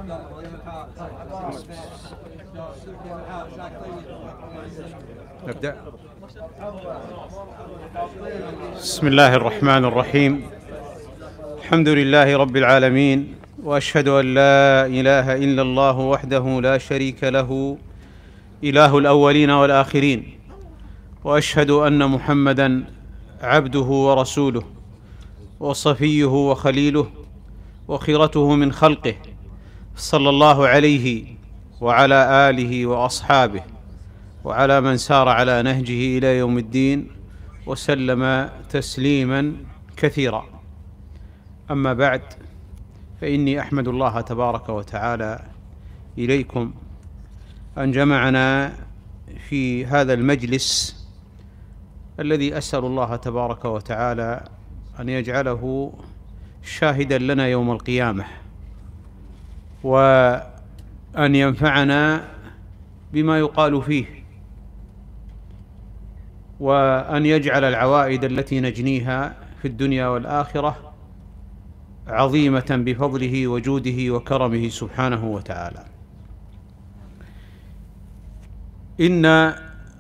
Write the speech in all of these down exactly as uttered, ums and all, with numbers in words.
نبدأ. بسم الله الرحمن الرحيم. الحمد لله رب العالمين، وأشهد أن لا إله إلا الله وحده لا شريك له إله الأولين والآخرين، وأشهد أن محمدًا عبده ورسوله وصفيه وخليله وخيرته من خلقه، صلى الله عليه وعلى آله وأصحابه وعلى من سار على نهجه إلى يوم الدين وسلم تسليما كثيرا. أما بعد، فإني أحمد الله تبارك وتعالى إليكم أن جمعنا في هذا المجلس الذي أسأل الله تبارك وتعالى أن يجعله شاهدا لنا يوم القيامة، وأن ينفعنا بما يقال فيه، وأن يجعل العوائد التي نجنيها في الدنيا والآخرة عظيمة بفضله وجوده وكرمه سبحانه وتعالى. إن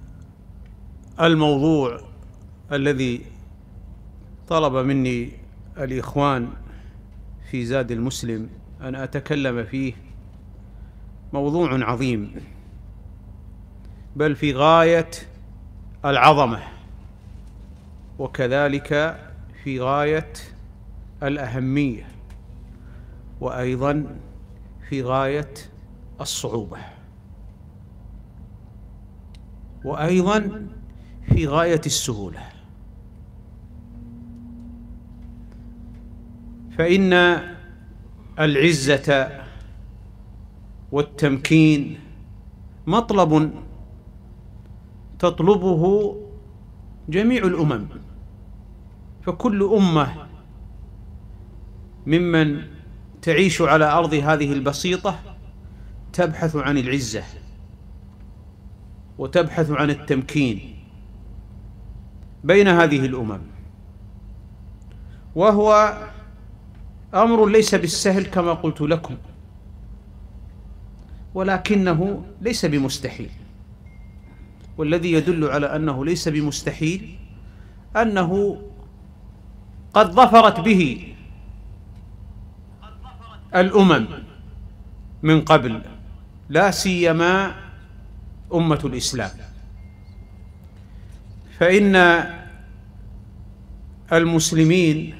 الموضوع الذي طلب مني الإخوان في زاد المسلم أن أتكلم فيه موضوع عظيم، بل في غاية العظمة، وكذلك في غاية الأهمية، وأيضا في غاية الصعوبة، وأيضا في غاية السهولة. فإن العزة والتمكين مطلب تطلبه جميع الأمم، فكل أمة ممن تعيش على أرض هذه البسيطة تبحث عن العزة وتبحث عن التمكين بين هذه الأمم، وهو أمر ليس بالسهل كما قلت لكم، ولكنه ليس بمستحيل. والذي يدل على أنه ليس بمستحيل أنه قد ظفرت به الأمم من قبل، لا سيما أمة الإسلام. فإن المسلمين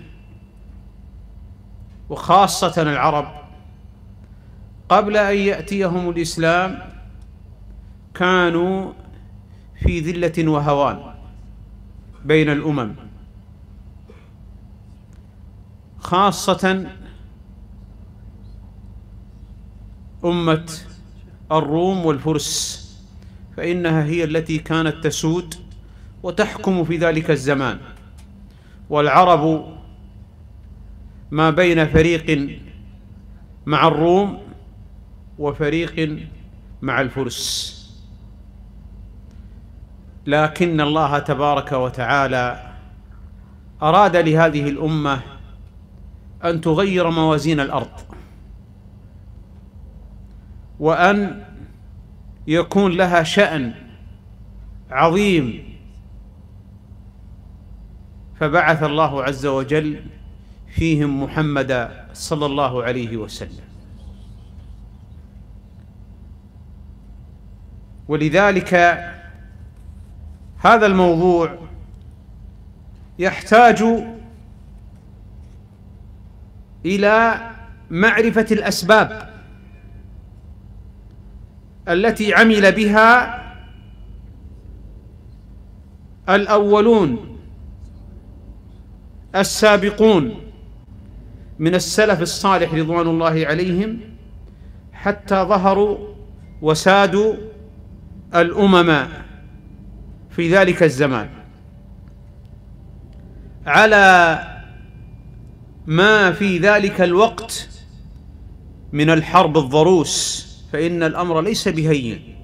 وخاصة العرب قبل أن يأتيهم الإسلام كانوا في ذلة وهوان بين الأمم، خاصة أمة الروم والفرس، فإنها هي التي كانت تسود وتحكم في ذلك الزمان، والعرب ما بين فريق مع الروم وفريق مع الفرس. لكن الله تبارك وتعالى أراد لهذه الأمة أن تغير موازين الأرض، وأن يكون لها شأن عظيم، فبعث الله عز وجل فيهم محمدا صلى الله عليه وسلم. ولذلك هذا الموضوع يحتاج إلى معرفة الأسباب التي عمل بها الأولون السابقون من السلف الصالح رضوان الله عليهم، حتى ظهروا وسادوا الأمم في ذلك الزمان على ما في ذلك الوقت من الحرب الضروس. فإن الأمر ليس بهين،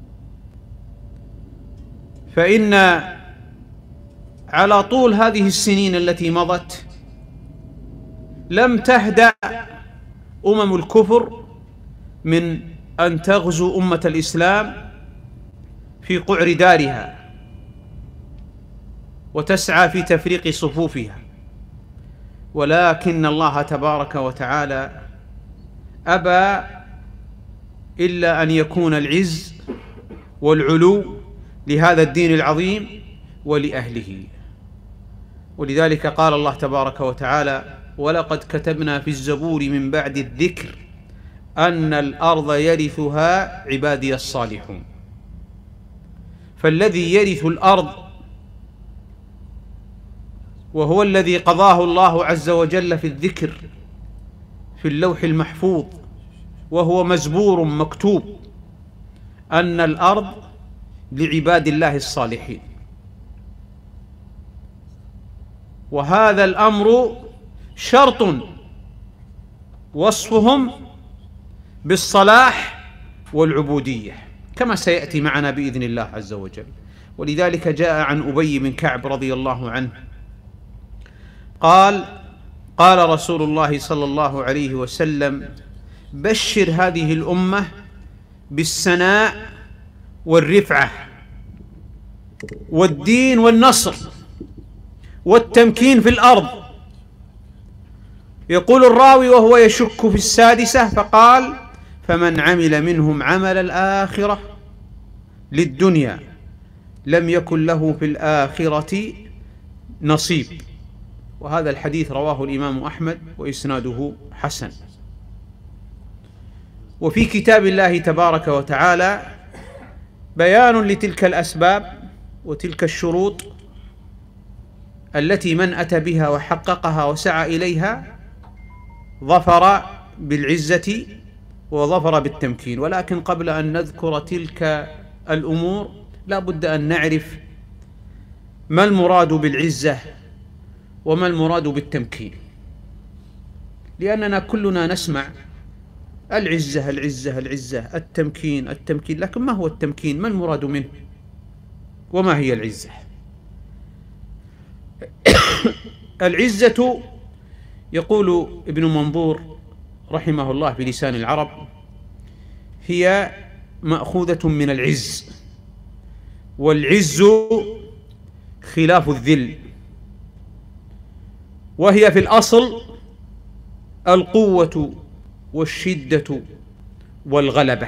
فإن على طول هذه السنين التي مضت لم تهدأ أمم الكفر من أن تغزو أمة الإسلام في قعر دارها وتسعى في تفريق صفوفها، ولكن الله تبارك وتعالى أبى إلا أن يكون العز والعلو لهذا الدين العظيم ولأهله. ولذلك قال الله تبارك وتعالى: ولقد كتبنا في الزبور من بعد الذكر أن الأرض يرثها عبادي الصالحون. فالذي يرث الأرض وهو الذي قضاه الله عز وجل في الذكر في اللوح المحفوظ، وهو مزبور مكتوب، أن الأرض لعباد الله الصالحين. وهذا الأمر شرط وصفهم بالصلاح والعبودية كما سيأتي معنا بإذن الله عز وجل. ولذلك جاء عن أبي بن كعب رضي الله عنه قال: قال رسول الله صلى الله عليه وسلم: بشر هذه الأمة بالسناء والرفعة والدين والنصر والتمكين في الأرض. يقول الراوي وهو يشك في السادسة فقال: فمن عمل منهم عمل الآخرة للدنيا لم يكن له في الآخرة نصيب. وهذا الحديث رواه الإمام أحمد وإسناده حسن. وفي كتاب الله تبارك وتعالى بيان لتلك الأسباب وتلك الشروط التي من أتى بها وحققها وسعى إليها ظفر بالعزة وظفر بالتمكين. ولكن قبل أن نذكر تلك الأمور لا بد أن نعرف ما المراد بالعزة وما المراد بالتمكين، لأننا كلنا نسمع العزة العزة العزة، التمكين التمكين، لكن ما هو التمكين؟ ما المراد منه؟ وما هي العزة؟ العزة يقول ابن منظور رحمه الله في لسان العرب: هي مأخوذة من العز، والعز خلاف الذل، وهي في الأصل القوة والشدة والغلبة.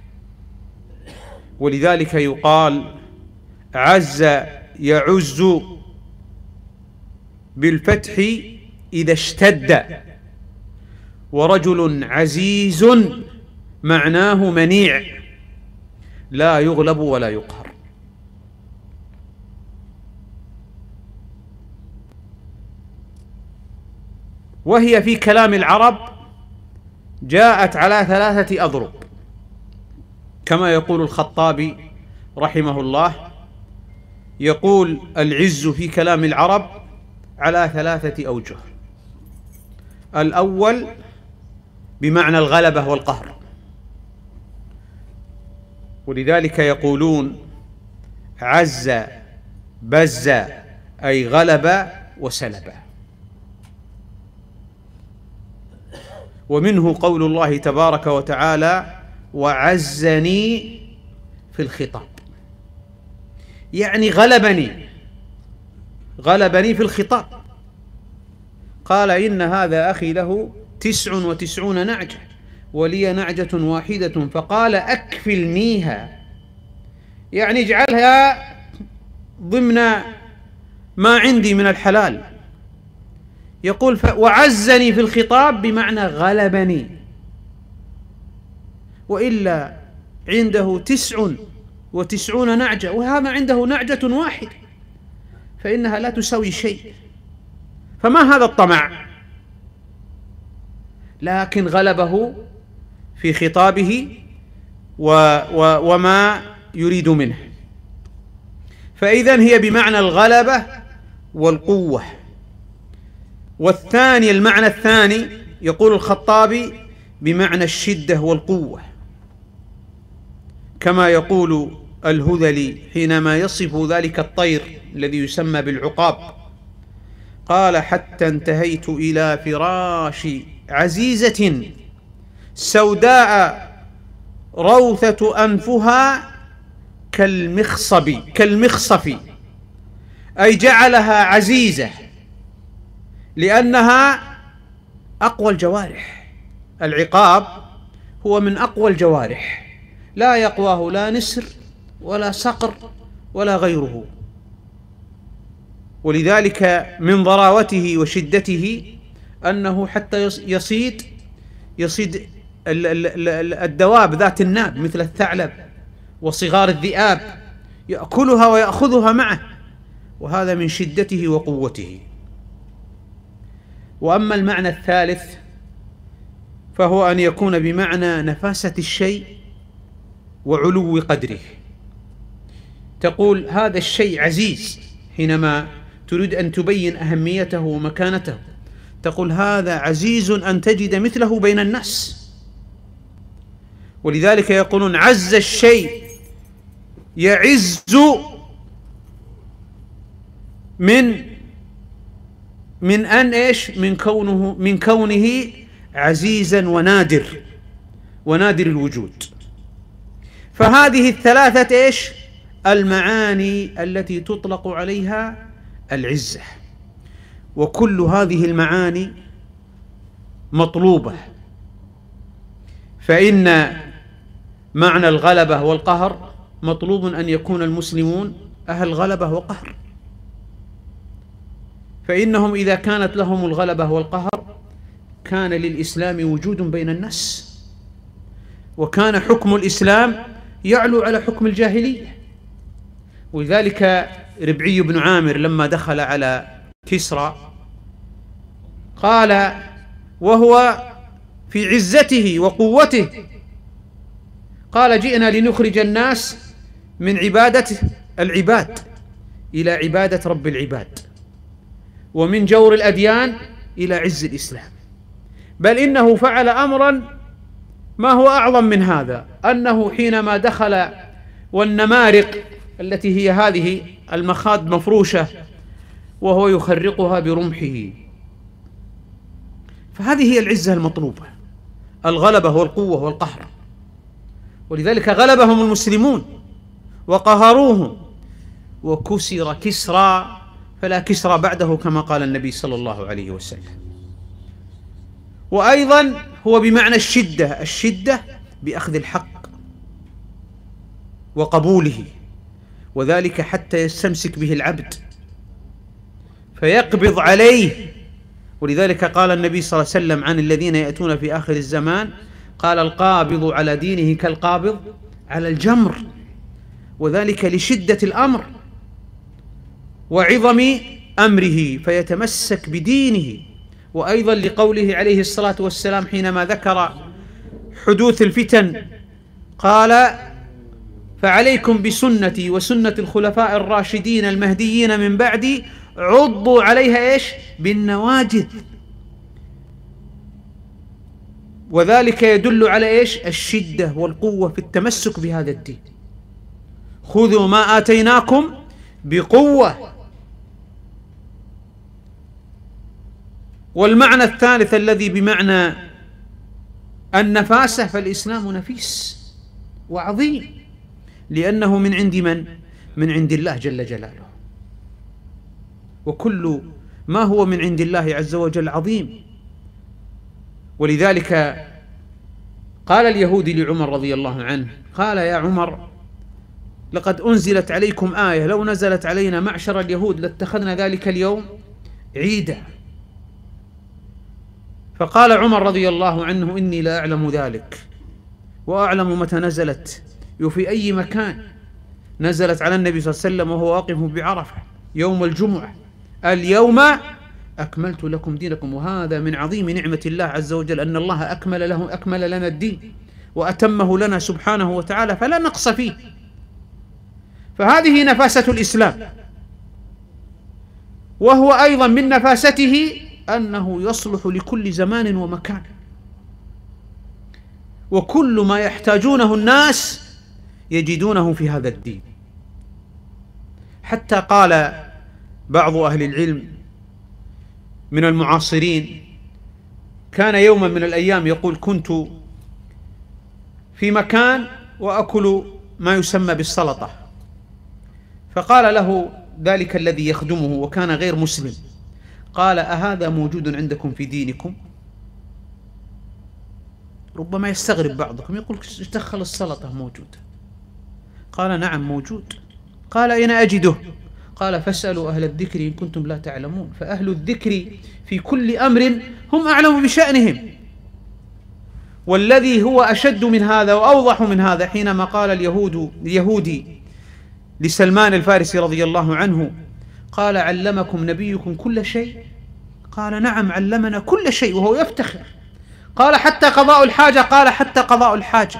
ولذلك يقال: عز يعز بالفتح إذا اشتد، ورجل عزيز معناه منيع لا يغلب ولا يقهر. وهي في كلام العرب جاءت على ثلاثة أضرب، كما يقول الخطابي رحمه الله، يقول: العز في كلام العرب على ثلاثة أوجه. الأول بمعنى الغلبة والقهر، ولذلك يقولون: عز بز أي غلب وسلب. ومنه قول الله تبارك وتعالى: وعزني في الخطاب، يعني غلبني غلبني في الخطاب. قال: إن هذا أخي له تسع وتسعون نعجة ولي نعجة واحدة فقال أكفلنيها، يعني اجعلها ضمن ما عندي من الحلال. يقول: وعزني في الخطاب بمعنى غلبني، وإلا عنده تسع وتسعون نعجة وهذا عنده نعجة واحدة، فإنها لا تساوي شيء. فما هذا الطمع؟ لكن غلبه في خطابه و و وما يريد منه. فإذن هي بمعنى الغلبة والقوة. والثاني المعنى الثاني يقول الخطابي بمعنى الشدة والقوة، كما يقول الهذلي حينما يصف ذلك الطير الذي يسمى بالعقاب، قال: حتى انتهيت إلى فراش عزيزة سوداء روثة أنفها كالمخصب كالمخصف، أي جعلها عزيزة لأنها أقوى الجوارح. العقاب هو من أقوى الجوارح، لا يقواه لا نسر ولا صقر ولا غيره. ولذلك من ضراوته وشدته أنه حتى يصيد يصيد الدواب ذات الناب مثل الثعلب وصغار الذئاب، يأكلها ويأخذها معه، وهذا من شدته وقوته. وأما المعنى الثالث فهو أن يكون بمعنى نفاسة الشيء وعلو قدره. تقول هذا الشيء عزيز حينما تريد أن تبين أهميته ومكانته، تقول هذا عزيز أن تجد مثله بين الناس. ولذلك يقولون عز الشيء يعز من من أن إيش من كونه من كونه عزيزا ونادر ونادر الوجود. فهذه الثلاثة إيش المعاني التي تطلق عليها العزة، وكل هذه المعاني مطلوبة. فإن معنى الغلبة والقهر مطلوب أن يكون المسلمون أهل غلبة وقهر، فإنهم إذا كانت لهم الغلبة والقهر كان للإسلام وجود بين الناس، وكان حكم الإسلام يعلو على حكم الجاهلية. ولذلك ربعي بن عامر لما دخل على كسرى قال وهو في عزته وقوته، قال جئنا لنخرج الناس من عبادة العباد إلى عبادة رب العباد، ومن جور الأديان إلى عز الإسلام. بل إنه فعل أمرا ما هو أعظم من هذا، أنه حينما دخل والنمارق التي هي هذه المخاض مفروشة وهو يخرقها برمحه. فهذه هي العزة المطلوبة، الغلبة والقوة والقهر. ولذلك غلبهم المسلمون وقهروهم، وكسر كسرى فلا كسرى بعده كما قال النبي صلى الله عليه وسلم. وأيضا هو بمعنى الشدة، الشدة بأخذ الحق وقبوله، وذلك حتى يستمسك به العبد فيقبض عليه. ولذلك قال النبي صلى الله عليه وسلم عن الذين يأتون في آخر الزمان، قال القابض على دينه كالقابض على الجمر، وذلك لشدة الأمر وعظم أمره فيتمسك بدينه. وأيضا لقوله عليه الصلاة والسلام حينما ذكر حدوث الفتن قال فعليكم بسنتي وسنة الخلفاء الراشدين المهديين من بعدي عضوا عليها إيش بالنواجذ. وذلك يدل على إيش الشدة والقوة في التمسك بهذا الدين. خذوا ما آتيناكم بقوة. والمعنى الثالث الذي بمعنى النفاسة، فالإسلام نفيس وعظيم لأنه من عند من؟ من عند الله جل جلاله، وكل ما هو من عند الله عز وجل عظيم. ولذلك قال اليهودي لعمر رضي الله عنه، قال يا عمر لقد أنزلت عليكم آية لو نزلت علينا معشر اليهود لاتخذنا ذلك اليوم عيدا. فقال عمر رضي الله عنه إني لا أعلم ذلك، وأعلم متى نزلت وفي أي مكان. نزلت على النبي صلى الله عليه وسلم وهو واقف بعرفة يوم الجمعة، اليوم أكملت لكم دينكم. وهذا من عظيم نعمة الله عز وجل أن الله أكمل له أكمل لنا الدين وأتمه لنا سبحانه وتعالى فلا نقص فيه. فهذه نفاسة الإسلام. وهو أيضا من نفاسته أنه يصلح لكل زمان ومكان، وكل ما يحتاجونه الناس يجدونه في هذا الدين. حتى قال بعض أهل العلم من المعاصرين، كان يوما من الأيام يقول كنت في مكان وأكل ما يسمى بالسلطة، فقال له ذلك الذي يخدمه وكان غير مسلم، قال: أهذا موجود عندكم في دينكم؟ ربما يستغرب بعضكم يقول: ايش دخل السلطة موجودة؟ قال: نعم موجود. قال: أين أجده؟ قال: فاسألوا أهل الذكر إن كنتم لا تعلمون. فأهل الذكر في كل أمر هم أعلم بشأنهم. والذي هو أشد من هذا وأوضح من هذا حينما قال اليهود اليهودي لسلمان الفارسي رضي الله عنه، قال: علمكم نبيكم كل شيء؟ قال: نعم علمنا كل شيء، وهو يفتخر. قال: حتى قضاء الحاجة؟ قال: حتى قضاء الحاجة،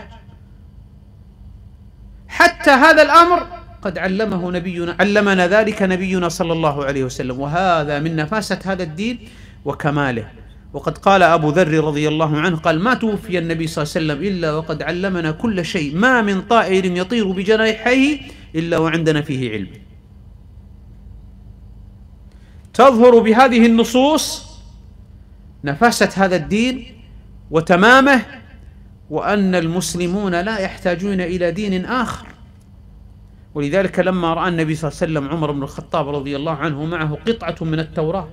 حتى هذا الأمر قد علمه نبينا، علمنا ذلك نبينا صلى الله عليه وسلم. وهذا من نفاسة هذا الدين وكماله. وقد قال أبو ذر رضي الله عنه، قال: ما توفي النبي صلى الله عليه وسلم إلا وقد علمنا كل شيء، ما من طائر يطير بجناحيه إلا وعندنا فيه علم. تظهر بهذه النصوص نفاسة هذا الدين وتمامه، وأن المسلمون لا يحتاجون إلى دين آخر. ولذلك لما رأى النبي صلى الله عليه وسلم عمر بن الخطاب رضي الله عنه معه قطعة من التوراة،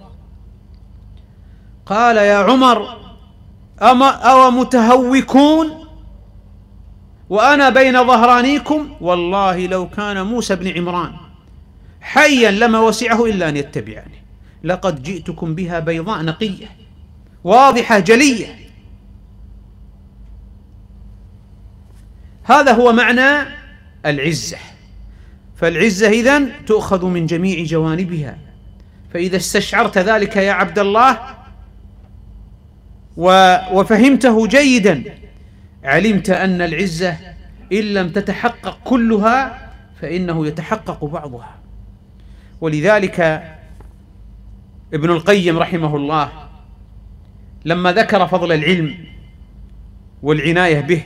قال: يا عمر، أما أو متهوكون وأنا بين ظهرانيكم؟ والله لو كان موسى بن عمران حيا لما وسعه إلا أن يتبعني، لقد جئتكم بها بيضاء نقية واضحة جلية. هذا هو معنى العزة. فالعزة إذن تؤخذ من جميع جوانبها. فإذا استشعرت ذلك يا عبد الله وفهمته جيدا، علمت أن العزة إن لم تتحقق كلها فإنه يتحقق بعضها. ولذلك ابن القيم رحمه الله لما ذكر فضل العلم والعناية به،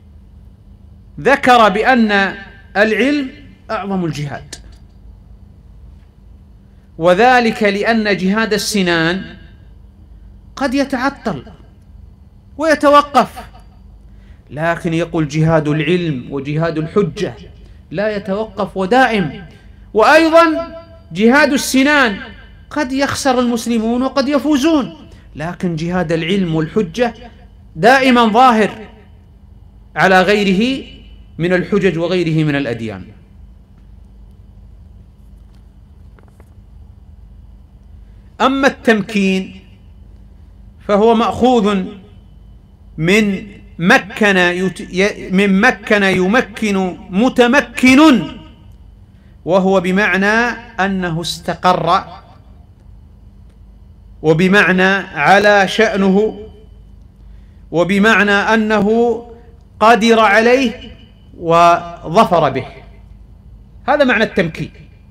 ذكر بأن العلم أعظم الجهاد، وذلك لأن جهاد السنان قد يتعطل ويتوقف، لكن يقول جهاد العلم وجهاد الحجة لا يتوقف ودائم. وأيضا جهاد السنان قد يخسر المسلمون وقد يفوزون، لكن جهاد العلم والحجة دائما ظاهر على غيره من الحجج وغيره من الأديان. أما التمكين فهو مأخوذ من مكن من مكن يمكن متمكن، وهو بمعنى أنه استقر، وبمعنى على شأنه، وبمعنى أنه قدر عليه وظفر به. هذا معنى التمكين،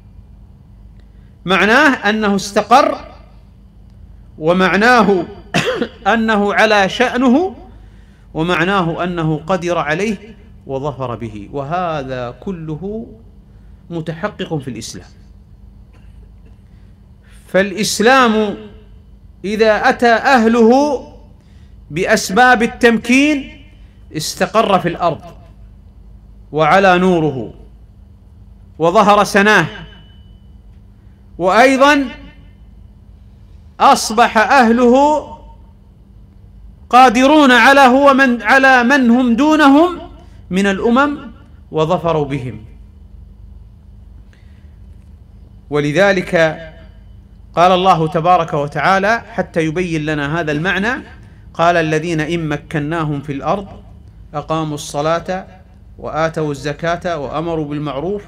معناه أنه استقر، ومعناه أنه على شأنه، ومعناه أنه قدر عليه وظفر به. وهذا كله متحقق في الإسلام. فالإسلام إذا أتى أهله بأسباب التمكين استقر في الأرض وعلى نوره وظهر سناه، وأيضا أصبح أهله قادرون على هو من على من هم دونهم من الأمم وظفروا بهم. ولذلك قال الله تبارك وتعالى حتى يبين لنا هذا المعنى، قال: الذين إن مكناهم في الأرض أقاموا الصلاة وآتوا الزكاة وأمروا بالمعروف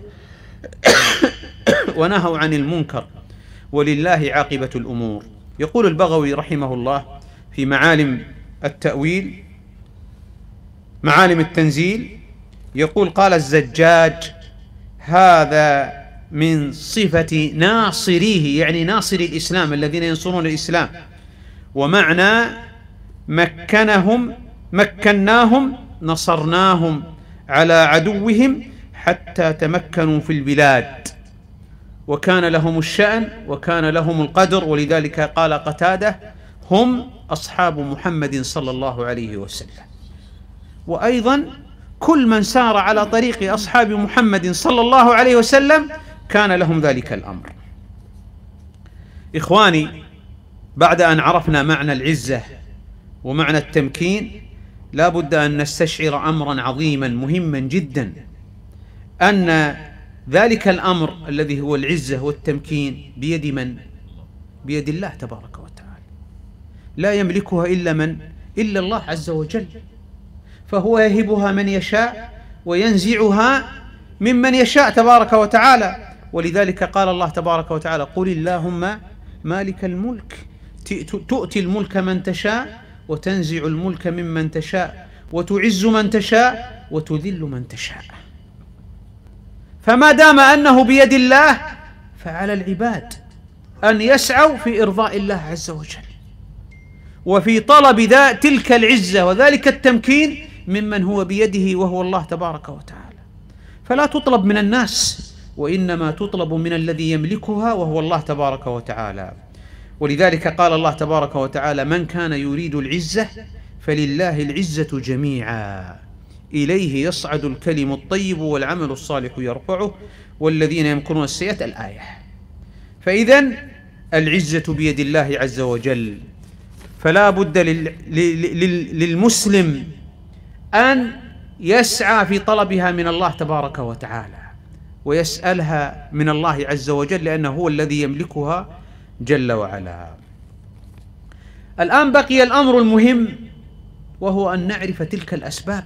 ونهوا عن المنكر ولله عاقبة الأمور. يقول البغوي رحمه الله في معالم التأويل معالم التنزيل، يقول: قال الزجاج: هذا من صفة ناصريه، يعني ناصر الإسلام الذين ينصرون الإسلام. ومعنى مكنهم مكناهم نصرناهم على عدوهم حتى تمكنوا في البلاد، وكان لهم الشأن وكان لهم القدر. ولذلك قال قتادة: هم أصحاب محمد صلى الله عليه وسلم. وأيضا كل من سار على طريق أصحاب محمد صلى الله عليه وسلم كان لهم ذلك الأمر. إخواني، بعد أن عرفنا معنى العزة ومعنى التمكين، لا بد أن نستشعر أمرا عظيما مهما جدا، أن ذلك الأمر الذي هو العزة والتمكين بيد من؟ بيد الله تبارك وتعالى، لا يملكها إلا من؟ إلا الله عز وجل، فهو يهبها من يشاء وينزعها ممن يشاء تبارك وتعالى. ولذلك قال الله تبارك وتعالى: قل اللهم مالك الملك تؤتي الملك من تشاء وتنزع الملك ممن تشاء وتعز من تشاء وتذل من تشاء. فما دام أنه بيد الله فعلى العباد أن يسعوا في إرضاء الله عز وجل وفي طلب ذا تلك العزة وذلك التمكين ممن هو بيده وهو الله تبارك وتعالى. فلا تطلب من الناس، وإنما تطلب من الذي يملكها وهو الله تبارك وتعالى. ولذلك قال الله تبارك وتعالى: من كان يريد العزة فلله العزة جميعا إليه يصعد الكلم الطيب والعمل الصالح يرفعه والذين يمكرون السيئات، الآية. فإذن العزة بيد الله عز وجل، فلا بد للمسلم أن يسعى في طلبها من الله تبارك وتعالى ويسألها من الله عز وجل، لأنه هو الذي يملكها جل وعلا. الآن بقي الأمر المهم، وهو أن نعرف تلك الأسباب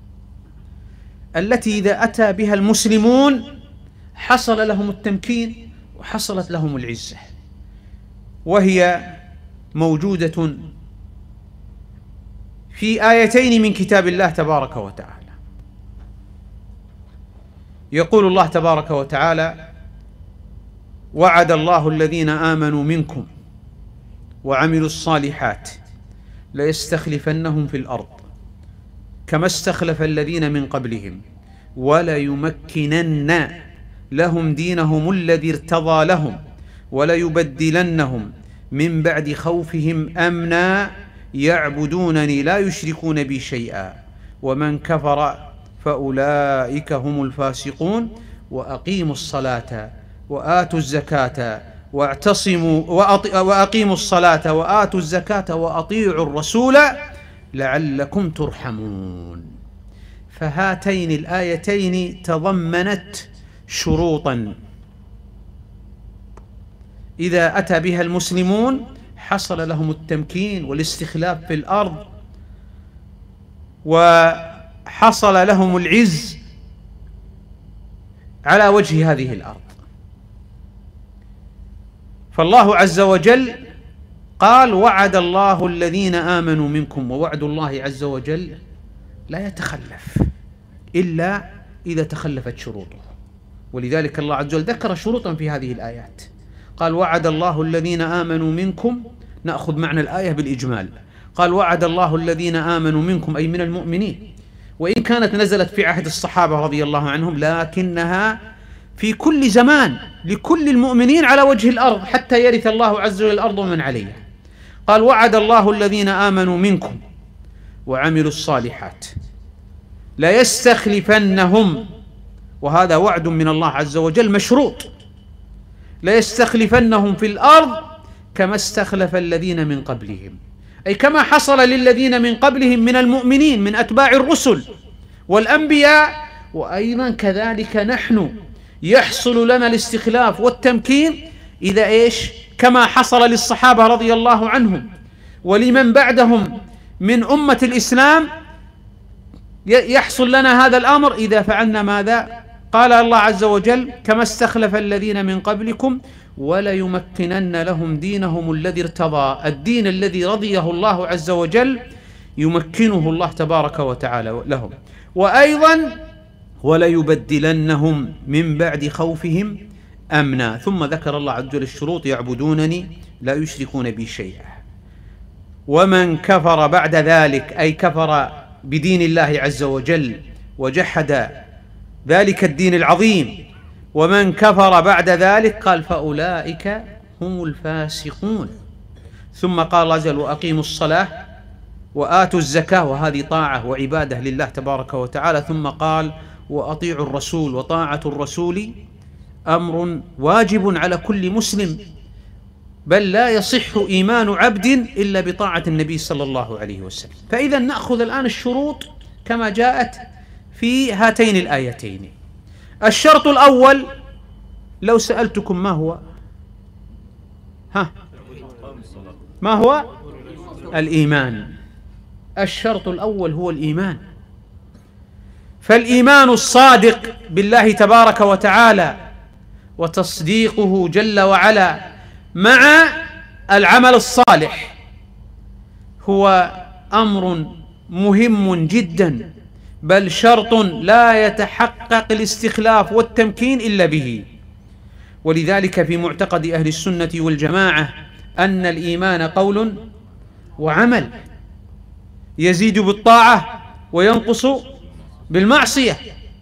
التي إذا أتى بها المسلمون حصل لهم التمكين وحصلت لهم العزة، وهي موجودة في آيتين من كتاب الله تبارك وتعالى. يقول الله تبارك وتعالى: وعد الله الذين آمنوا منكم وعملوا الصالحات ليستخلفنهم في الأرض كما استخلف الذين من قبلهم وليمكنن لهم دينهم الذي ارتضى لهم وليبدلنهم من بعد خوفهم أمنا يعبدونني لا يشركون بي شيئا ومن كفر فأولئك هم الفاسقون وأقيموا الصلاة وآتوا الزكاة واعتصموا وأقيموا الصلاة وآتوا الزكاة وأطيعوا الرسول لعلكم ترحمون. فهاتين الآيتين تضمنت شروطا إذا أتى بها المسلمون حصل لهم التمكين والاستخلاف في الأرض وحصل لهم العز على وجه هذه الأرض. فالله عز وجل قال: وعد الله الذين آمنوا منكم، ووعد الله عز وجل لا يتخلف إلا إذا تخلفت شروطه. ولذلك الله عز وجل ذكر شروطا في هذه الآيات، قال: وعد الله الذين آمنوا منكم، نأخذ معنى الآية بالإجمال. قال: وعد الله الذين آمنوا منكم أي من المؤمنين، وإن كانت نزلت في عهد الصحابة رضي الله عنهم لكنها في كل زمان لكل المؤمنين على وجه الأرض حتى يرث الله عز وجل الأرض ومن عليها. قال: وعد الله الذين آمنوا منكم وعملوا الصالحات ليستخلفنهم، وهذا وعد من الله عز وجل مشروط، ليستخلفنهم في الأرض كما استخلف الذين من قبلهم، أي كما حصل للذين من قبلهم من المؤمنين من أتباع الرسل والأنبياء، وأيضا كذلك نحن يحصل لنا الاستخلاف والتمكين إذا إيش كما حصل للصحابة رضي الله عنهم ولمن بعدهم من أمة الإسلام، يحصل لنا هذا الأمر إذا فعلنا ماذا؟ قال الله عز وجل: كما استخلف الذين من قبلكم وليمكنن لهم دينهم الذي ارتضى، الدين الذي رضيه الله عز وجل يمكنه الله تبارك وتعالى لهم، وأيضا وليبدلنهم من بعد خوفهم أمنا. ثم ذكر الله عز وجل الشروط: يعبدونني لا يشركون بي شيئا. ومن كفر بعد ذلك أي كفر بدين الله عز وجل وجحد ذلك الدين العظيم، ومن كفر بعد ذلك قال فأولئك هم الفاسقون. ثم قال الله عز وجل: وأقيموا الصلاة وآتوا الزكاة، وهذه طاعة وعبادة لله تبارك وتعالى. ثم قال وأطيعوا الرسول، وطاعة الرسول أمر واجب على كل مسلم، بل لا يصح إيمان عبد إلا بطاعة النبي صلى الله عليه وسلم. فإذا نأخذ الآن الشروط كما جاءت في هاتين الآيتين. الشرط الأول، لو سألتكم ما هو؟ ها ما هو؟ الإيمان. الشرط الأول هو الإيمان. فالإيمان الصادق بالله تبارك وتعالى وتصديقه جل وعلا مع العمل الصالح هو أمر مهم جدا، بل شرط لا يتحقق الاستخلاف والتمكين إلا به. ولذلك في معتقد أهل السنة والجماعة أن الإيمان قول وعمل، يزيد بالطاعة وينقص بالمعصية.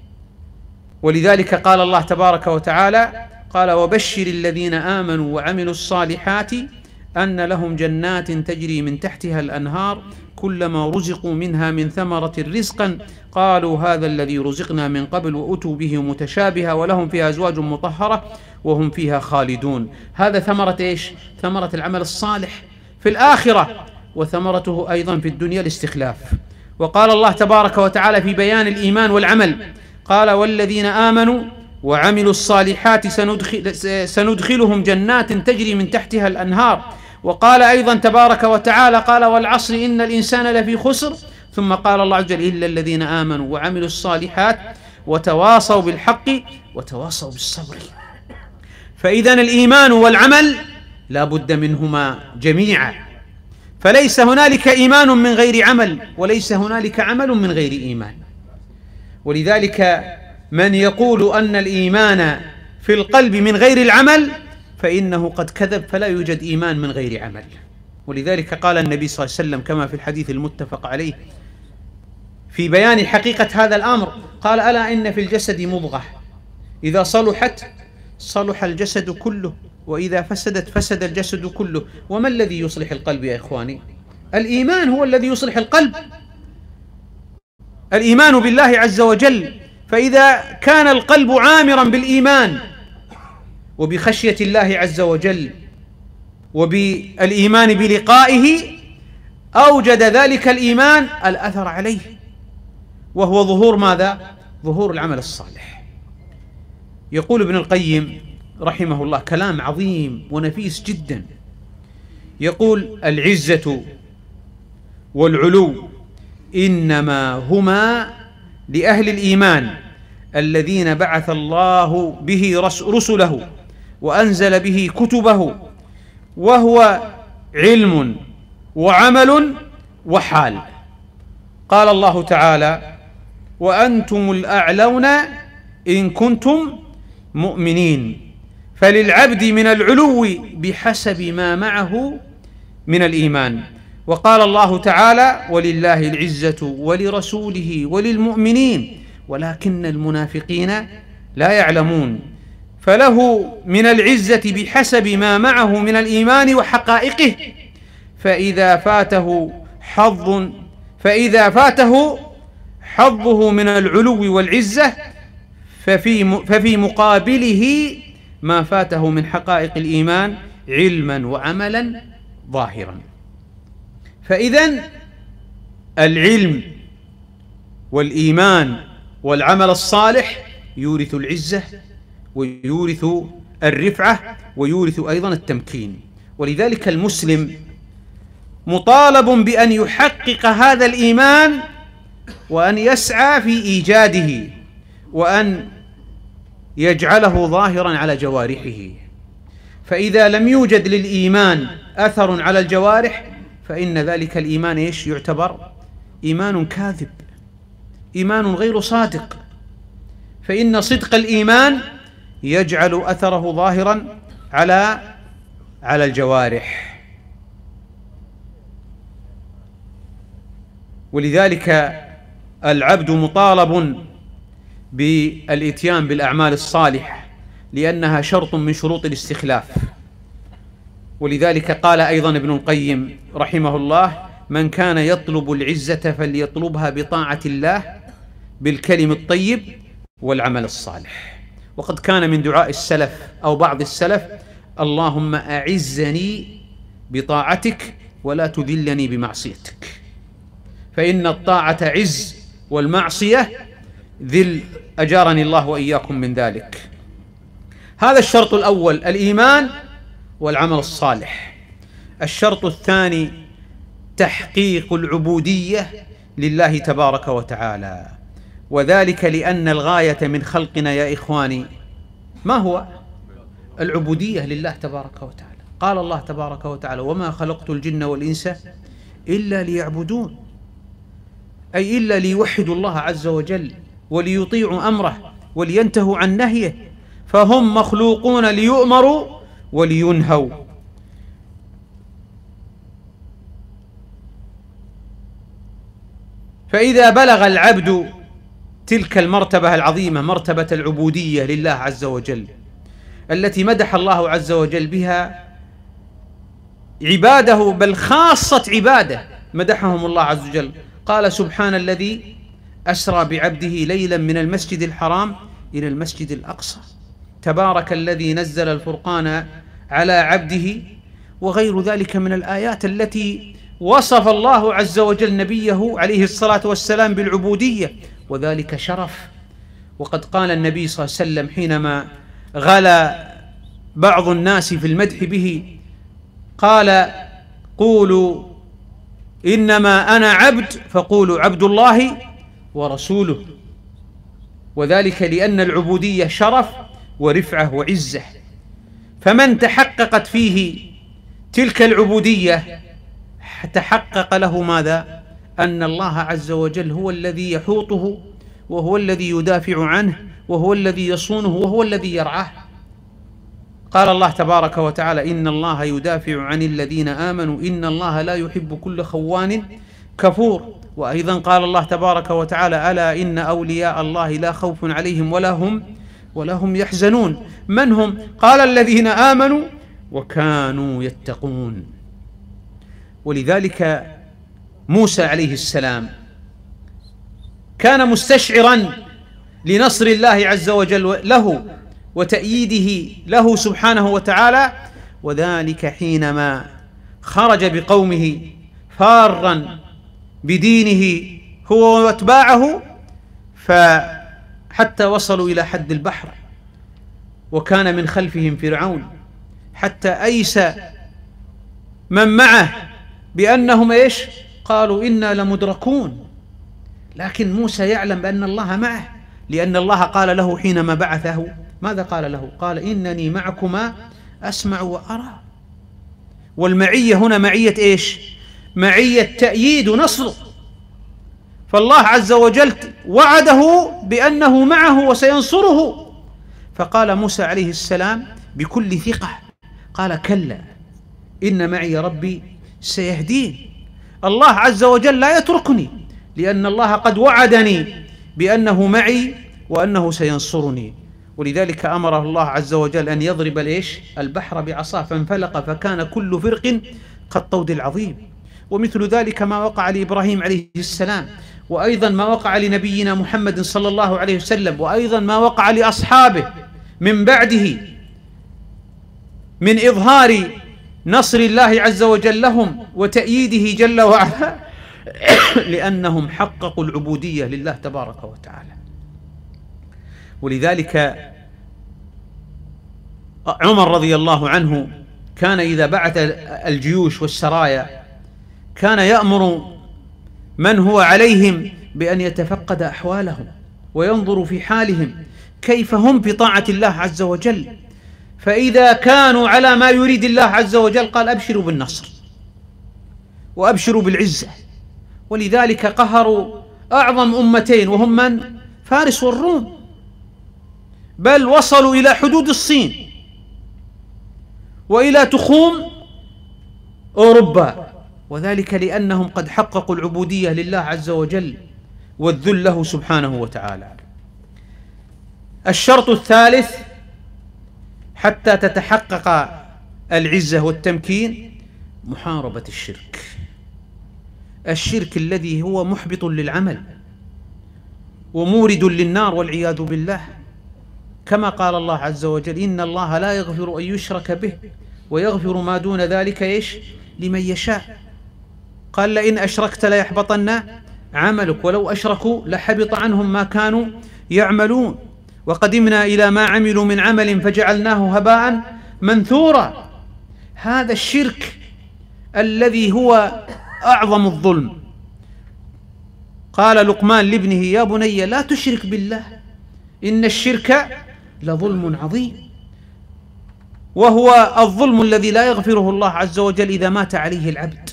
ولذلك قال الله تبارك وتعالى قال وبشر الذين آمنوا وعملوا الصالحات أن لهم جنات تجري من تحتها الأنهار كلما رزقوا منها من ثمرة رزقا قالوا هذا الذي رزقنا من قبل وأتوا به متشابها ولهم فيها أزواج مطهرة وهم فيها خالدون. هذا ثمرة إيش؟ ثمرة العمل الصالح في الآخرة، وثمرته أيضا في الدنيا الاستخلاف. وقال الله تبارك وتعالى في بيان الإيمان والعمل قال والذين آمنوا وعملوا الصالحات سندخل سندخلهم جنات تجري من تحتها الأنهار. وقال أيضا تبارك وتعالى قال والعصر إن الإنسان لفي خسر. ثم قال الله عز وجل إلا الذين آمنوا وعملوا الصالحات وتواصوا بالحق وتواصوا بالصبر. فإذا الإيمان والعمل لا بد منهما جميعا، فليس هنالك إيمان من غير عمل، وليس هنالك عمل من غير إيمان. ولذلك من يقول أن الإيمان في القلب من غير العمل فإنه قد كذب، فلا يوجد إيمان من غير عمل. ولذلك قال النبي صلى الله عليه وسلم كما في الحديث المتفق عليه في بيان حقيقة هذا الأمر قال ألا إن في الجسد مضغة إذا صلحت صلح الجسد كله وإذا فسدت فسد الجسد كله. وما الذي يصلح القلب يا إخواني؟ الإيمان هو الذي يصلح القلب، الإيمان بالله عز وجل. فإذا كان القلب عامرا بالإيمان وبخشية الله عز وجل وبالإيمان بلقائه أوجد ذلك الإيمان الأثر عليه، وهو ظهور ماذا؟ ظهور العمل الصالح. يقول ابن القيم رحمه الله كلام عظيم ونفيس جدا، يقول العزة والعلو إنما هما لأهل الإيمان الذين بعث الله به رسله وأنزل به كتبه، وهو علم وعمل وحال. قال الله تعالى وأنتم الأعلون إن كنتم مؤمنين. فللعبد من العلو بحسب ما معه من الإيمان. وقال الله تعالى ولله العزة ولرسوله وللمؤمنين ولكن المنافقين لا يعلمون. فله من العزة بحسب ما معه من الإيمان وحقائقه، فإذا فاته حظ فإذا فاته حظه من العلو والعزة ففي ففي مقابله ما فاته من حقائق الإيمان علما وعملا ظاهرا. فإذن العلم والإيمان والعمل الصالح يورث العزة ويورث الرفعة ويورث أيضا التمكين. ولذلك المسلم مطالب بأن يحقق هذا الإيمان وأن يسعى في إيجاده وأن يجعله ظاهرا على جوارحه. فإذا لم يوجد للإيمان أثر على الجوارح فإن ذلك الإيمان إيش يعتبر؟ إيمان كاذب، إيمان غير صادق. فإن صدق الإيمان يجعل أثره ظاهرا على على الجوارح. ولذلك العبد مطالب بالإتيان بالأعمال الصالحة لأنها شرط من شروط الاستخلاف. ولذلك قال أيضا ابن القيم رحمه الله من كان يطلب العزة فليطلبها بطاعة الله بالكلم الطيب والعمل الصالح. وقد كان من دعاء السلف أو بعض السلف: اللهم أعزني بطاعتك ولا تذلني بمعصيتك، فإن الطاعة عز والمعصية ذل، أجارني الله وإياكم من ذلك. هذا الشرط الأول، الإيمان والعمل الصالح. الشرط الثاني تحقيق العبودية لله تبارك وتعالى، وذلك لأن الغاية من خلقنا يا إخواني ما هو؟ العبودية لله تبارك وتعالى. قال الله تبارك وتعالى: وما خلقت الجن والإنس إلا ليعبدون، أي إلا ليوحدوا الله عز وجل وليطيعوا أمره ولينتهوا عن نهيه، فهم مخلوقون ليؤمروا ولينهوا. فإذا بلغ العبد تلك المرتبة العظيمة، مرتبة العبودية لله عز وجل، التي مدح الله عز وجل بها عباده، بل خاصة عباده مدحهم الله عز وجل. قال: سبحان الذي أسرى بعبده ليلا من المسجد الحرام إلى المسجد الأقصى، تبارك الذي نزل الفرقان على عبده، وغير ذلك من الآيات التي وصف الله عز وجل نبيه عليه الصلاة والسلام بالعبودية، وذلك شرف. وقد قال النبي صلى الله عليه وسلم حينما غلا بعض الناس في المدح به، قال: قولوا إنما أنا عبد فقولوا عبد الله ورسوله، وذلك لأن العبودية شرف ورفعة وعزة. فمن تحققت فيه تلك العبودية تحقق له ماذا؟ أن الله عز وجل هو الذي يحوطه، وهو الذي يدافع عنه، وهو الذي يصونه، وهو الذي يرعاه. قال الله تبارك وتعالى: إن الله يدافع عن الذين آمنوا إن الله لا يحب كل خوان كفور. وأيضا قال الله تبارك وتعالى: ألا إن أولياء الله لا خوف عليهم ولا هم ولا هم يحزنون. من هم؟ قال: الذين آمنوا وكانوا يتقون. ولذلك موسى عليه السلام كان مستشعرا لنصر الله عز وجل له وتأييده له سبحانه وتعالى، وذلك حينما خرج بقومه فارا بدينه هو واتباعه، فحتى وصلوا إلى حد البحر، وكان من خلفهم فرعون، حتى أيس من معه بأنهم إيش؟ قالوا إنا لمدركون. لكن موسى يعلم بأن الله معه، لأن الله قال له حينما بعثه ماذا قال له؟ قال: إنني معكما أسمع وأرى. والمعية هنا معية إيش؟ معية تأييد ونصر. فالله عز وجل وعده بأنه معه وسينصره. فقال موسى عليه السلام بكل ثقة، قال: كلا إن معي ربي سيهدين. الله عز وجل لا يتركني، لأن الله قد وعدني بأنه معي وأنه سينصرني. ولذلك أمره الله عز وجل أن يضرب ليش؟ البحر بعصاه فانفلق فكان كل فرق كالطود العظيم. ومثل ذلك ما وقع لإبراهيم عليه السلام، وأيضا ما وقع لنبينا محمد صلى الله عليه وسلم، وأيضا ما وقع لأصحابه من بعده من إظهار نصر الله عز وجل لهم وتأييده جل وعلا، لأنهم حققوا العبودية لله تبارك وتعالى. ولذلك عمر رضي الله عنه كان إذا بعث الجيوش والسرايا كان يأمر من هو عليهم بأن يتفقد أحوالهم وينظر في حالهم كيف هم في طاعة الله عز وجل، فإذا كانوا على ما يريد الله عز وجل قال: أبشروا بالنصر وأبشروا بالعزة. ولذلك قهروا أعظم أمتين وهم من؟ فارس والروم، بل وصلوا إلى حدود الصين وإلى تخوم أوروبا، وذلك لأنهم قد حققوا العبودية لله عز وجل والذل له سبحانه وتعالى. الشرط الثالث حتى تتحقق العزة والتمكين محاربة الشرك. الشرك الذي هو محبط للعمل ومورد للنار والعياذ بالله، كما قال الله عز وجل: إن الله لا يغفر أن يشرك به ويغفر ما دون ذلك إيش لمن يشاء. قال: لئن أشركت ليحبطن عملك ولو أشركوا لحبط عنهم ما كانوا يعملون وقدمنا إلى ما عملوا من عمل فجعلناه هباء منثورا. هذا الشرك الذي هو أعظم الظلم. قال لقمان لابنه: يا بني لا تشرك بالله إن الشرك لظلم عظيم. وهو الظلم الذي لا يغفره الله عز وجل إذا مات عليه العبد.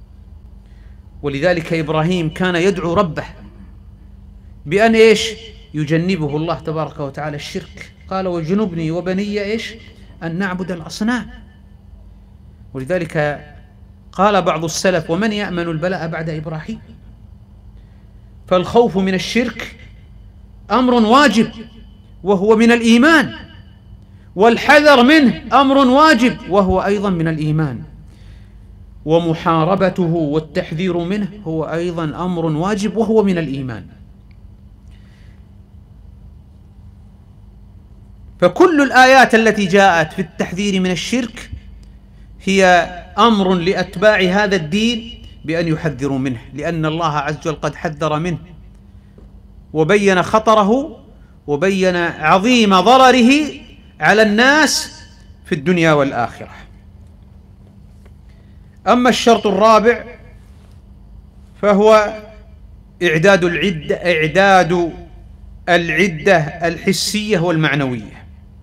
ولذلك إبراهيم كان يدعو ربه بأن إيش يجنبه الله تبارك وتعالى الشرك. قال: وجنبني وبني إيش أن نعبد الأصنام. ولذلك قال بعض السلف: ومن يأمن البلاء بعد إبراهيم؟ فالخوف من الشرك أمر واجب وهو من الإيمان، والحذر منه أمر واجب وهو أيضا من الإيمان، ومحاربته والتحذير منه هو أيضا أمر واجب وهو من الإيمان. فكل الآيات التي جاءت في التحذير من الشرك هي أمر لأتباع هذا الدين بأن يحذروا منه، لأن الله عز وجل قد حذر منه وبين خطره وبين عظيم ضرره على الناس في الدنيا والآخرة. أما الشرط الرابع فهو إعداد العدة إعداد العدة الحسية والمعنوية.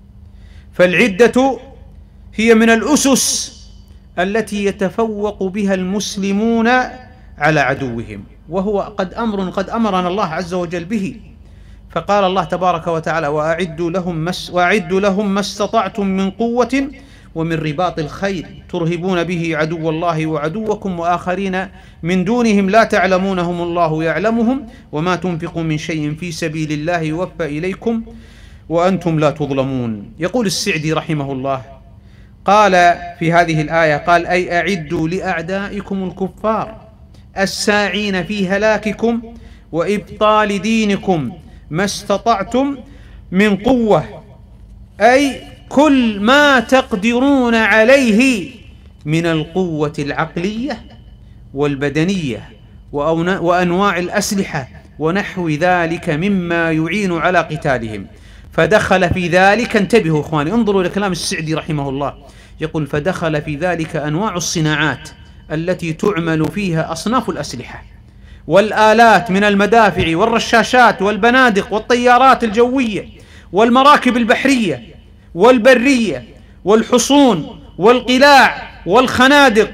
فالعدة هي من الأسس التي يتفوق بها المسلمون على عدوهم، وهو قد أمر قد أمرنا الله عز وجل به. فقال الله تبارك وتعالى: وأعدوا لهم ما وأعدوا لهم ما استطعتم من قوة ومن رباط الخيل ترهبون به عدو الله وعدوكم وآخرين من دونهم لا تعلمونهم الله يعلمهم وما تنفقوا من شيء في سبيل الله يوفى إليكم وأنتم لا تظلمون. يقول السعدي رحمه الله قال في هذه الآية قال: أي أعدوا لأعدائكم الكفار الساعين في هلاككم وإبطال دينكم ما استطعتم من قوة، أي كل ما تقدرون عليه من القوة العقلية والبدنية وأنواع الأسلحة ونحو ذلك مما يعين على قتالهم. فدخل في ذلك، انتبهوا إخواني، انظروا لكلام السعدي رحمه الله، يقول: فدخل في ذلك أنواع الصناعات التي تعمل فيها أصناف الأسلحة والآلات من المدافع والرشاشات والبنادق والطيارات الجوية والمراكب البحرية والبرية والحصون والقلاع والخنادق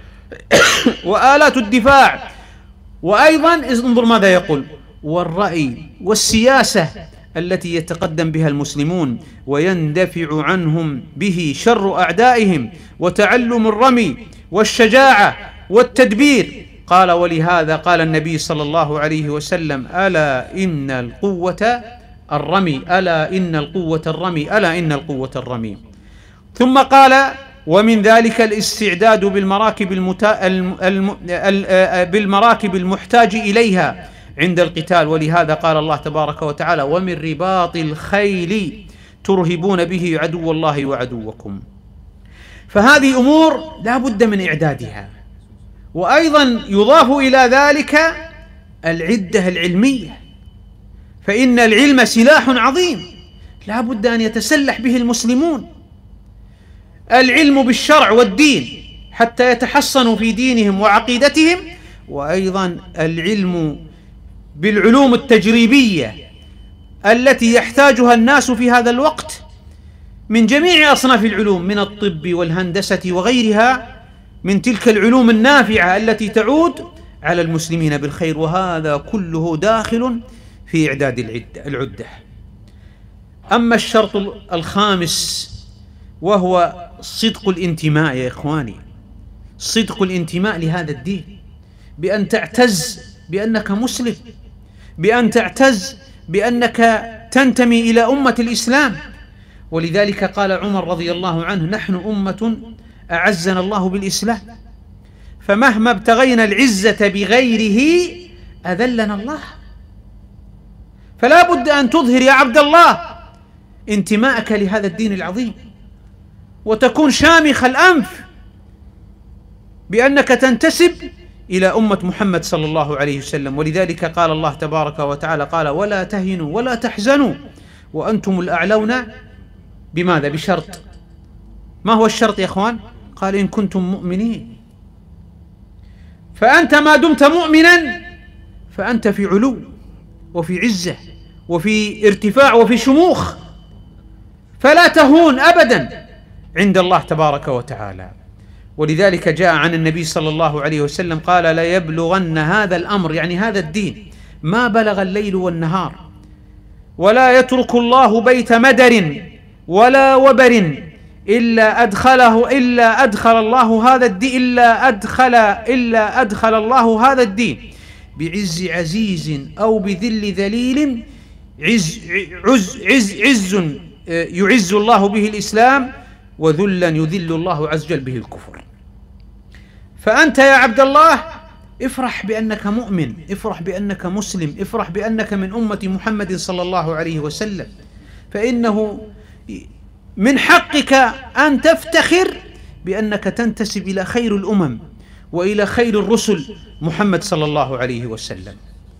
وآلات الدفاع. وأيضا انظر ماذا يقول: والرأي والسياسة التي يتقدم بها المسلمون ويندفع عنهم به شر أعدائهم وتعلم الرمي والشجاعة والتدبير. قال: ولهذا قال النبي صلى الله عليه وسلم: ألا إن القوة الرمي ألا إن القوة الرمي ألا إن القوة الرمي. ثم قال: ومن ذلك الاستعداد بالمراكب, المتا... الم... الم... بالمراكب المحتاج إليها عند القتال. ولهذا قال الله تبارك وتعالى: ومن رباط الخيل ترهبون به عدو الله وعدوكم. فهذه أمور لا بد من إعدادها. وأيضا يضاف إلى ذلك العدة العلمية، فإن العلم سلاح عظيم لا بد أن يتسلح به المسلمون. العلم بالشرع والدين حتى يتحصنوا في دينهم وعقيدتهم، وأيضا العلم بالعلوم التجريبية التي يحتاجها الناس في هذا الوقت من جميع أصناف العلوم من الطب والهندسة وغيرها من تلك العلوم النافعة التي تعود على المسلمين بالخير. وهذا كله داخل في إعداد العدة. أما الشرط الخامس وهو صدق الانتماء يا إخواني، صدق الانتماء لهذا الدين، بأن تعتز بأنك مسلم، بأن تعتز بأنك تنتمي إلى أمة الإسلام. ولذلك قال عمر رضي الله عنه: نحن أمة أعزنا الله بالإسلام، فمهما ابتغينا العزة بغيره أذلنا الله. فلا بد أن تظهر يا عبد الله انتماءك لهذا الدين العظيم، وتكون شامخ الأنف بأنك تنتسب إلى أمة محمد صلى الله عليه وسلم. ولذلك قال الله تبارك وتعالى قال ولا تهنوا ولا تحزنوا وأنتم الأعلون. بماذا؟ بشرط. ما هو الشرط يا أخوان؟ قال إن كنتم مؤمنين. فأنت ما دمت مؤمنا فأنت في علو وفي عزة وفي ارتفاع وفي شموخ، فلا تهون أبدا عند الله تبارك وتعالى. ولذلك جاء عن النبي صلى الله عليه وسلم قال لا يبلغن هذا الأمر، يعني هذا الدين، ما بلغ الليل والنهار، ولا يترك الله بيت مدر ولا وبر إلا أدخله إلا أدخل الله هذا الدين إلا أدخل إلا أدخل الله هذا الدين بعز عزيز أو بذل ذليل، عز عز عز, عز يعز الله به الإسلام، وذلا يذل الله عز وجل به الكفر. فأنت يا عبد الله افرح بأنك مؤمن، افرح بأنك مسلم، افرح بأنك من أمة محمد صلى الله عليه وسلم، فإنه من حقك أن تفتخر بأنك تنتسب إلى خير الأمم وإلى خير الرسل محمد صلى الله عليه وسلم.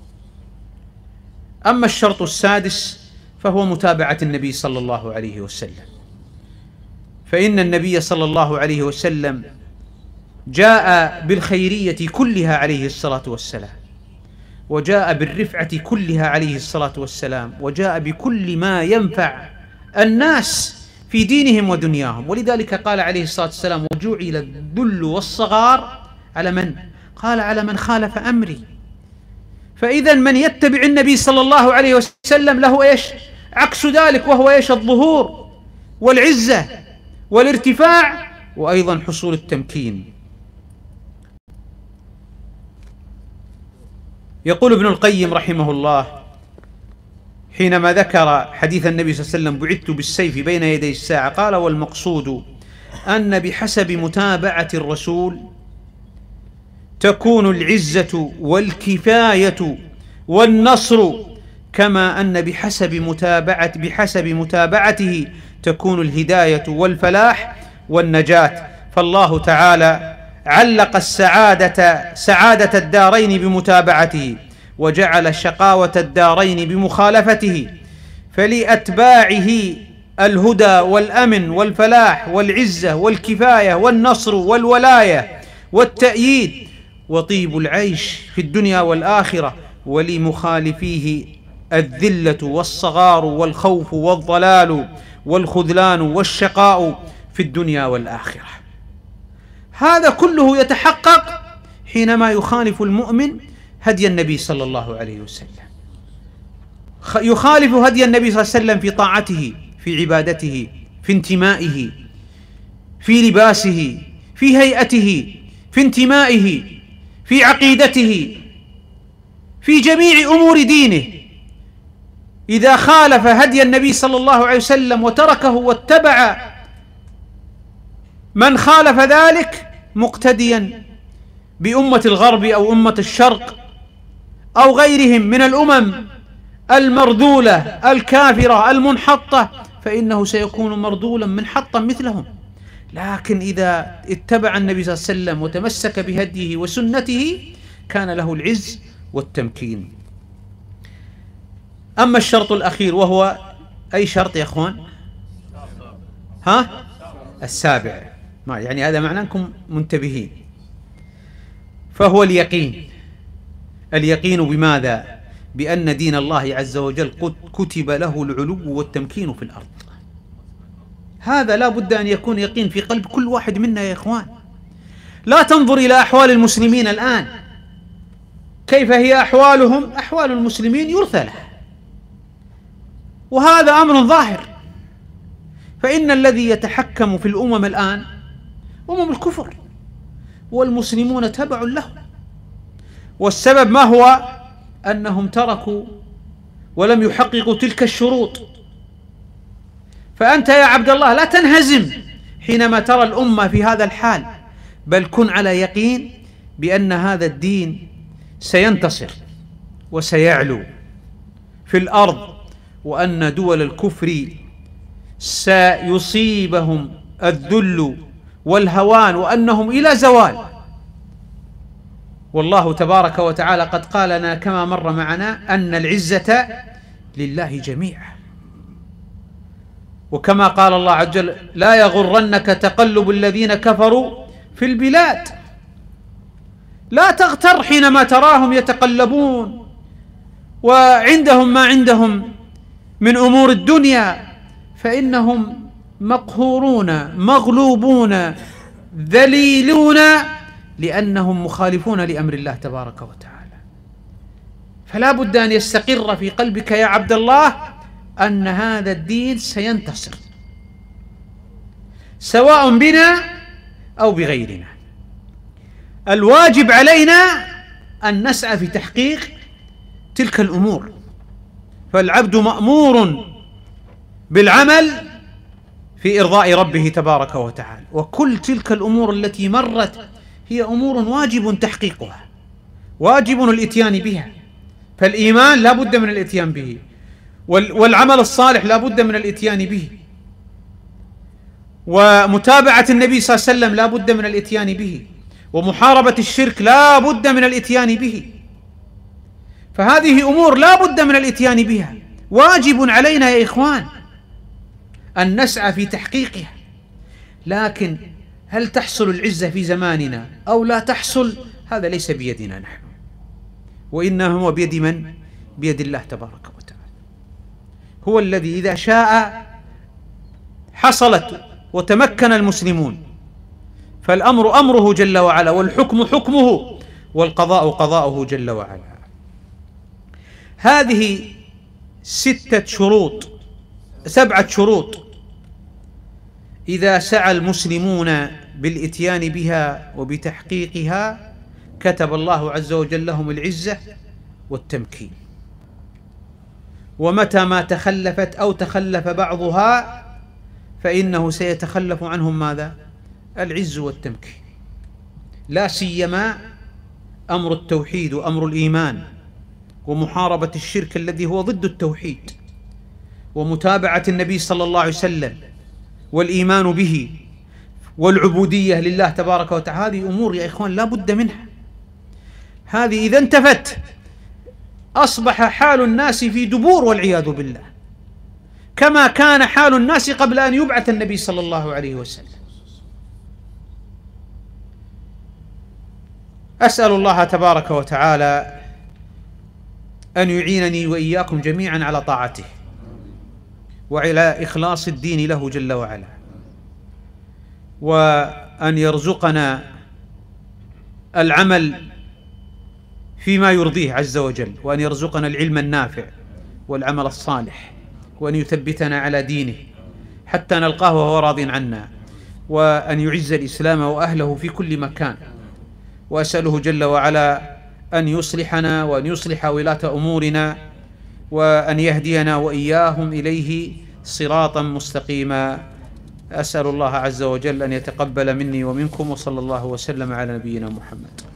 أما الشرط السادس فهو متابعة النبي صلى الله عليه وسلم، فإن النبي صلى الله عليه وسلم جاء بالخيرية كلها عليه الصلاة والسلام، وجاء بالرفعة كلها عليه الصلاة والسلام، وجاء بكل ما ينفع الناس في دينهم ودنياهم. ولذلك قال عليه الصلاة والسلام وجعل الذل والصغار على من؟ قال على من خالف أمري. فإذا من يتبع النبي صلى الله عليه وسلم له إيش؟ عكس ذلك، وهو إيش؟ الظهور والعزة والارتفاع، وأيضا حصول التمكين. يقول ابن القيم رحمه الله حينما ذكر حديث النبي صلى الله عليه وسلم بعثت بالسيف بين يدي الساعة، قال والمقصود أن بحسب متابعة الرسول تكون العزة والكفاية والنصر، كما أن بحسب متابعة بحسب متابعته تكون الهداية والفلاح والنجاة. فالله تعالى علق السعادة سعادة الدارين بمتابعته، وجعل شقاوة الدارين بمخالفته. فلأتباعه الهدى والأمن والفلاح والعزة والكفاية والنصر والولاية والتأييد وطيب العيش في الدنيا والآخرة، ولمخالفيه الذلة والصغار والخوف والضلال والخذلان والشقاء في الدنيا والآخرة. هذا كله يتحقق حينما يخالف المؤمن هدي النبي صلى الله عليه وسلم، يخالف هدي النبي صلى الله عليه وسلم في طاعته، في عبادته، في انتمائه، في لباسه، في هيئته، في انتمائه، في عقيدته، في جميع أمور دينه. إذا خالف هدي النبي صلى الله عليه وسلم وتركه واتبع من خالف ذلك مقتديا بأمة الغرب أو أمة الشرق أو غيرهم من الأمم المرذولة الكافرة المنحطة، فإنه سيكون مرذولا منحطا مثلهم. لكن إذا اتبع النبي صلى الله عليه وسلم وتمسك بهديه وسنته كان له العز والتمكين. أما الشرط الأخير وهو أي شرط يا أخوان؟ ها؟ السابع. ما يعني هذا معناه أنكم منتبهين. فهو اليقين. اليقين بماذا؟ بأن دين الله عز وجل كتب له العلو والتمكين في الأرض. هذا لا بد أن يكون يقين في قلب كل واحد منا يا إخوان. لا تنظر إلى أحوال المسلمين الآن كيف هي أحوالهم. أحوال المسلمين يرثى له، وهذا أمر ظاهر. فإن الذي يتحكم في الأمم الآن أمم الكفر، والمسلمون تبع لهم. والسبب ما هو؟ أنهم تركوا ولم يحققوا تلك الشروط. فأنت يا عبد الله لا تنهزم حينما ترى الأمة في هذا الحال، بل كن على يقين بأن هذا الدين سينتصر وسيعلو في الأرض، وأن دول الكفر سيصيبهم الذل والهوان وأنهم إلى زوال. والله تبارك وتعالى قد قال لنا كما مر معنا أن العزة لله جميعا، وكما قال الله عز وجل: لا يغرنك تقلب الذين كفروا في البلاد. لا تغتر حينما تراهم يتقلبون وعندهم ما عندهم من أمور الدنيا، فإنهم مقهورون مغلوبون ذليلون لأنهم مخالفون لأمر الله تبارك وتعالى. فلا بد أن يستقر في قلبك يا عبد الله أن هذا الدين سينتصر، سواء بنا أو بغيرنا. الواجب علينا أن نسعى في تحقيق تلك الأمور، فالعبد مأمور بالعمل في إرضاء ربه تبارك وتعالى، وكل تلك الأمور التي مرت هي أمور واجب تحقيقها، واجب الإتيان بها. فالإيمان لا بد من الإتيان به، والعمل الصالح لا بد من الإتيان به، ومتابعة النبي صلى الله عليه وسلم لا بد من الإتيان به، ومحاربة الشرك لا بد من الإتيان به. فهذه أمور لا بد من الإتيان بها، واجب علينا يا إخوان أن نسعى في تحقيقها. لكن هل تحصل العزة في زماننا أو لا تحصل؟ هذا ليس بيدنا نحن، وإنما هو بيد من؟ بيد الله تبارك وتعالى. هو الذي إذا شاء حصلت وتمكن المسلمون، فالأمر أمره جل وعلا، والحكم حكمه، والقضاء قضاؤه جل وعلا. هذه ستة شروط سبعة شروط إذا سعى المسلمون بالإتيان بها وبتحقيقها كتب الله عز وجل لهم العزة والتمكين. ومتى ما تخلفت أو تخلف بعضها فإنه سيتخلف عنهم ماذا؟ العز والتمكين، لا سيما أمر التوحيد وأمر الإيمان، ومحاربة الشرك الذي هو ضد التوحيد، ومتابعة النبي صلى الله عليه وسلم، والإيمان به، والعبودية لله تبارك وتعالى. هذه أمور يا إخوان لا بد منها. هذه إذا انتفت أصبح حال الناس في دبور والعياذ بالله، كما كان حال الناس قبل أن يبعث النبي صلى الله عليه وسلم. أسأل الله تبارك وتعالى أن يعينني وإياكم جميعا على طاعته وعلى إخلاص الدين له جل وعلا، وأن يرزقنا العمل فيما يرضيه عز وجل، وأن يرزقنا العلم النافع والعمل الصالح، وأن يثبتنا على دينه حتى نلقاه وهو راض عنا، وأن يعز الإسلام وأهله في كل مكان. وأسأله جل وعلا أن يصلحنا وأن يصلح ولاة أمورنا، وأن يهدينا وإياهم إليه صراطا مستقيما. أسأل الله عز وجل أن يتقبل مني ومنكم، وصلى الله وسلم على نبينا محمد.